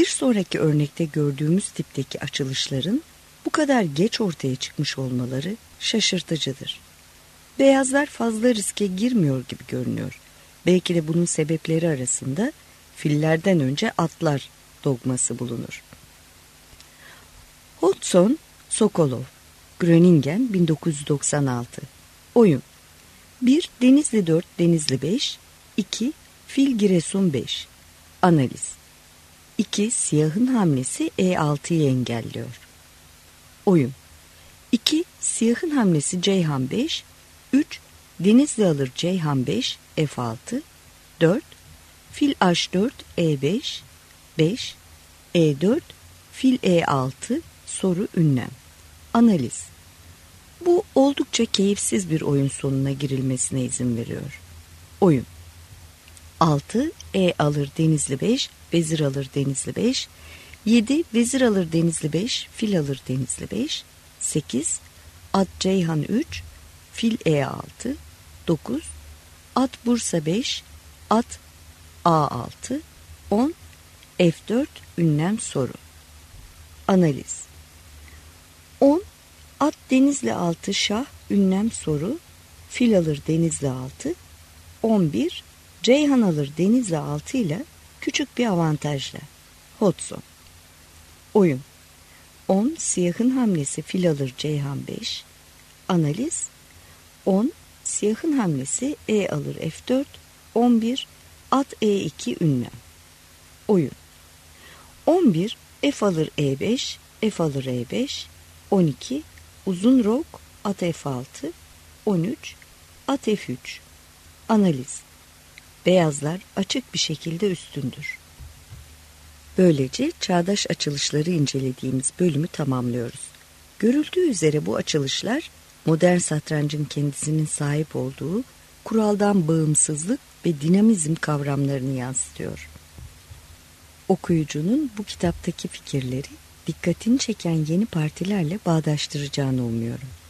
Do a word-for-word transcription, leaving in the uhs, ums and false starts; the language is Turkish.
sonraki örnekte gördüğümüz tipteki açılışların bu kadar geç ortaya çıkmış olmaları şaşırtıcıdır. Beyazlar fazla riske girmiyor gibi görünüyor. Belki de bunun sebepleri arasında fillerden önce atlar dogması bulunur. Hodgson, Sokolov, Groningen bin dokuz yüz doksan altı. Oyun bir. Denizli dört, Denizli beş. iki. Fil Giresun beş. Analiz iki. Siyahın hamlesi E altıyı engelliyor. Oyun iki. Siyahın hamlesi Ceyhan beş. üç. Denizli alır Ceyhan beş, F altı. dört. Fil H dört, E beş. beş. E dört, Fil E altı. Soru ünlem. Analiz. Bu oldukça keyifsiz bir oyun sonuna girilmesine izin veriyor. Oyun altı. E alır Denizli beş, vezir alır Denizli beş. yedi. Vezir alır Denizli beş, fil alır Denizli beş. sekiz. At Ceyhan üç, fil E altı. dokuz. At Bursa beş, at A altı. on. F dört, ünlem soru. Analiz. on. At Denizli altı, şah, ünlem soru, fil alır Denizli altı. on bir. Ceyhan alır Denizli altı ile küçük bir avantajla. Hodgson. Oyun on. Siyahın hamlesi fil alır Ceyhan beş. Analiz. on. Siyahın hamlesi E alır F dört. on bir. At E iki, ünlem. Oyun on bir. F alır E beş, F alır E beş. on iki. Uzun rok, at F altı. on üç. At F üç. Analiz. Beyazlar açık bir şekilde üstündür. Böylece çağdaş açılışları incelediğimiz bölümü tamamlıyoruz. Görüldüğü üzere bu açılışlar modern satrancın kendisinin sahip olduğu kuraldan bağımsızlık ve dinamizm kavramlarını yansıtıyor. Okuyucunun bu kitaptaki fikirleri dikkatini çeken yeni partilerle bağdaştıracağını umuyorum.